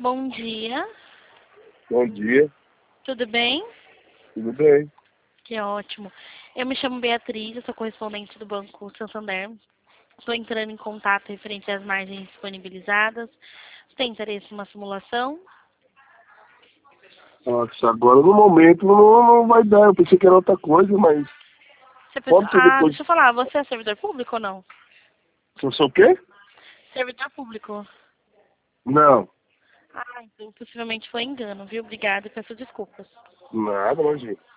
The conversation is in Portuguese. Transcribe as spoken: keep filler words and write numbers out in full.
Bom dia. Bom dia, Tudo bem? tudo bem? Que ótimo. Eu me chamo Beatriz, eu sou correspondente do Banco Santander. Estou entrando em contato referente às margens disponibilizadas. Você tem interesse em uma simulação? Nossa, agora no momento não, não vai dar. Eu pensei que era outra coisa, mas Você pensa... pode ser Ah, depois. deixa eu falar, você é servidor público ou não? Se eu sou o quê? Servidor público. Não, Ah, então possivelmente foi engano, viu? Obrigada e peço desculpas. nada, imagina.